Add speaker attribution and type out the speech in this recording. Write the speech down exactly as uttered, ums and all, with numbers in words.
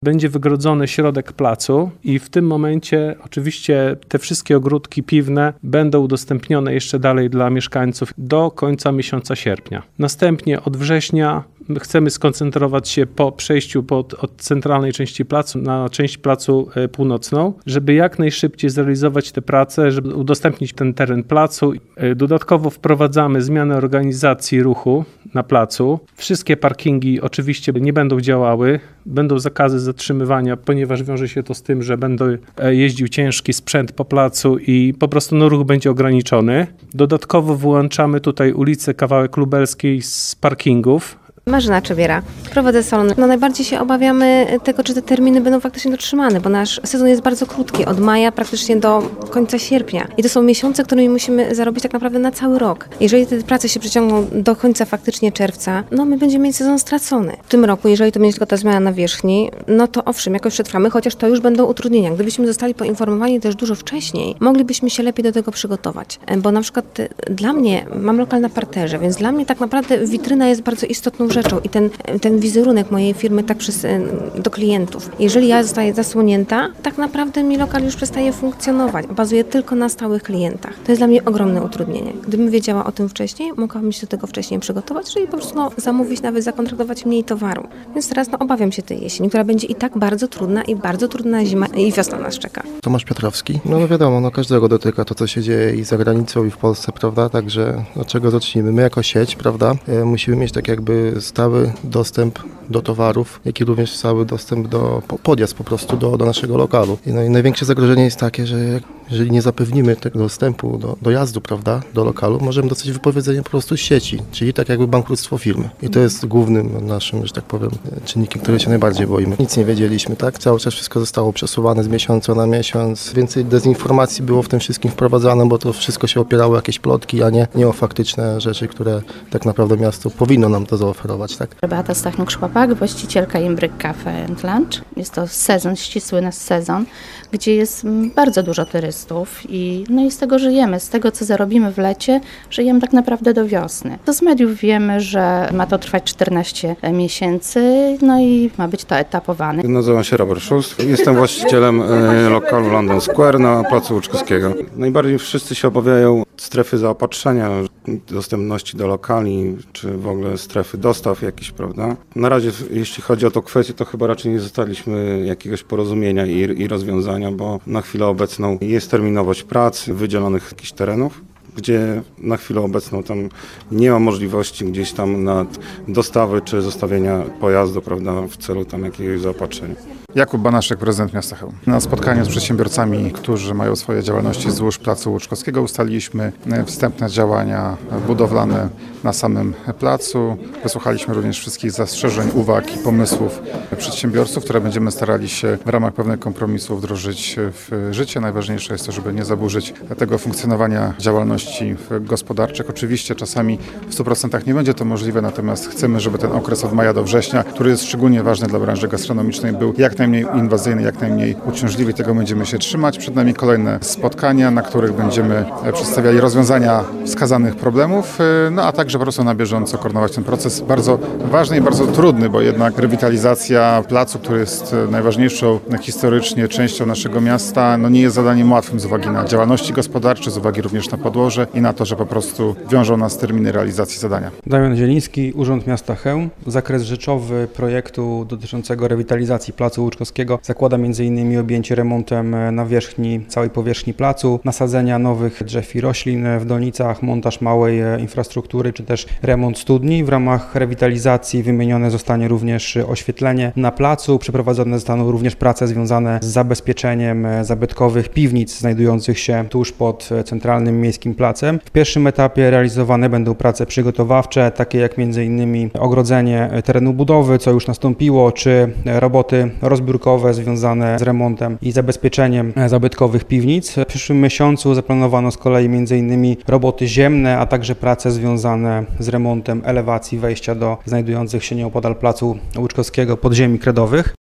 Speaker 1: Będzie wygrodzony środek placu i w tym momencie oczywiście te wszystkie ogródki piwne będą udostępnione jeszcze dalej dla mieszkańców do końca miesiąca sierpnia. Następnie od września chcemy skoncentrować się po przejściu pod, od centralnej części placu na część placu północną, żeby jak najszybciej zrealizować te prace, żeby udostępnić ten teren placu. Dodatkowo wprowadzamy zmianę organizacji ruchu na placu. Wszystkie parkingi oczywiście nie będą działały, będą zakazy zatrzymywania, ponieważ wiąże się to z tym, że będzie jeździł ciężki sprzęt po placu i po prostu no, ruch będzie ograniczony. Dodatkowo wyłączamy tutaj ulicę Kawałek Lubelskiej z parkingów.
Speaker 2: Marzena Czebiera. Prowadzę salon. No najbardziej się obawiamy tego, czy te terminy będą faktycznie dotrzymane, bo nasz sezon jest bardzo krótki, od maja praktycznie do końca sierpnia. I to są miesiące, którymi musimy zarobić tak naprawdę na cały rok. Jeżeli te prace się przeciągną do końca faktycznie czerwca, no my będziemy mieć sezon stracony. W tym roku, jeżeli to będzie tylko ta zmiana nawierzchni, no to owszem, jakoś przetrwamy, chociaż to już będą utrudnienia. Gdybyśmy zostali poinformowani też dużo wcześniej, moglibyśmy się lepiej do tego przygotować. Bo na przykład dla mnie, mam lokal na parterze, więc dla mnie tak naprawdę witryna jest bardzo istotną rzeczą i ten, ten wizerunek mojej firmy tak przez, do klientów. Jeżeli ja zostaję zasłonięta, tak naprawdę mi lokal już przestaje funkcjonować. Bazuje tylko na stałych klientach. To jest dla mnie ogromne utrudnienie. Gdybym wiedziała o tym wcześniej, mogłabym się do tego wcześniej przygotować, czyli po prostu no, zamówić, nawet zakontraktować mniej towaru. Więc teraz no, obawiam się tej jesieni, która będzie i tak bardzo trudna i bardzo trudna zima i wiosna nas czeka.
Speaker 3: Tomasz Piotrowski. No, no wiadomo, no każdego dotyka to, co się dzieje i za granicą, i w Polsce, prawda? Także od czego zacznijmy? My jako sieć, prawda, e, musimy mieć tak jakby stały dostęp do towarów, jak i również cały dostęp do podjazd po prostu do, do naszego lokalu. I, no, i największe zagrożenie jest takie, że jeżeli nie zapewnimy tego dostępu do dojazdu, prawda, do lokalu, możemy dostać wypowiedzenie po prostu z sieci, czyli tak jakby bankructwo firmy. I to jest głównym naszym, że tak powiem, czynnikiem, który się najbardziej boimy. Nic nie wiedzieliśmy, tak? Cały czas wszystko zostało przesuwane z miesiąca na miesiąc. Więcej dezinformacji było w tym wszystkim wprowadzane, bo to wszystko się opierało o jakieś plotki, a nie, nie o faktyczne rzeczy, które tak naprawdę miasto powinno nam to zaoferować, tak?
Speaker 4: Beata Stachniuk-Szłapak, właścicielka Imbryk Cafe and Lunch. Jest to sezon, ścisły nasz sezon, gdzie jest bardzo dużo turystów i, no i z tego żyjemy. Z tego, co zarobimy w lecie, żyjemy tak naprawdę do wiosny. To z mediów wiemy, że ma to trwać czternaście miesięcy, no i ma być to etapowane.
Speaker 5: Nazywam się Robert Schulz. Jestem właścicielem lokalu London Square na placu Łuczkowskiego. Najbardziej wszyscy się obawiają strefy zaopatrzenia, dostępności do lokali, czy w ogóle strefy dostaw jakichś, prawda? Na razie, jeśli chodzi o tę kwestię, to chyba raczej nie zostaliśmy jakiegoś porozumienia i, i rozwiązania, bo na chwilę obecną jest terminowość prac, wydzielonych jakichś terenów, gdzie na chwilę obecną tam nie ma możliwości gdzieś tam na dostawy czy zostawienia pojazdu, prawda, w celu tam jakiegoś zaopatrzenia.
Speaker 6: Jakub Banaszek, prezydent miasta Chełm. Na spotkaniu z przedsiębiorcami, którzy mają swoje działalności wzdłuż placu Łuczkowskiego, ustaliliśmy wstępne działania budowlane na samym placu. Wysłuchaliśmy również wszystkich zastrzeżeń, uwag i pomysłów przedsiębiorców, które będziemy starali się w ramach pewnych kompromisów wdrożyć w życie. Najważniejsze jest to, żeby nie zaburzyć tego funkcjonowania działalności gospodarczych. Oczywiście czasami w stu procentach nie będzie to możliwe, natomiast chcemy, żeby ten okres od maja do września, który jest szczególnie ważny dla branży gastronomicznej, był jak najmniej inwazyjny, jak najmniej uciążliwy. Tego będziemy się trzymać. Przed nami kolejne spotkania, na których będziemy przedstawiali rozwiązania wskazanych problemów, no a także po prostu na bieżąco koordynować ten proces bardzo ważny i bardzo trudny, bo jednak rewitalizacja placu, który jest najważniejszą historycznie częścią naszego miasta, no nie jest zadaniem łatwym z uwagi na działalności gospodarcze, z uwagi również na podłoże i na to, że po prostu wiążą nas terminy realizacji zadania.
Speaker 7: Damian Zieliński, Urząd Miasta Chełm. Zakres rzeczowy projektu dotyczącego rewitalizacji placu Łuczkowskiego zakłada między innymi objęcie remontem nawierzchni, całej powierzchni placu, nasadzenia nowych drzew i roślin w donicach, montaż małej infrastruktury, czy też remont studni. W ramach rewitalizacji wymienione zostanie również oświetlenie na placu. Przeprowadzone zostaną również prace związane z zabezpieczeniem zabytkowych piwnic znajdujących się tuż pod centralnym miejskim placem. W pierwszym etapie realizowane będą prace przygotowawcze, takie jak między innymi ogrodzenie terenu budowy, co już nastąpiło, czy roboty rozbiórkowe związane z remontem i zabezpieczeniem zabytkowych piwnic. W przyszłym miesiącu zaplanowano z kolei między innymi roboty ziemne, a także prace związane z remontem elewacji wejścia do znajdujących się nieopodal placu Łuczkowskiego podziemi kredowych.